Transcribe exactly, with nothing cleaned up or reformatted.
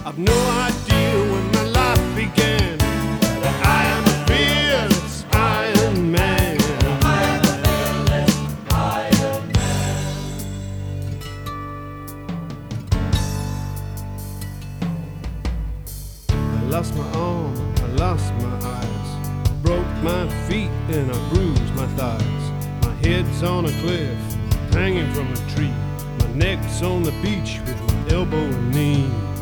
I've no idea when my life began, but I am a fearless Iron Man. I am a fearless Iron Man. I lost my arm, I lost my eyes, broke my feet and I bruised my thighs. My head's on a cliff, hanging from a tree. My neck's on the beach with my elbow and knee.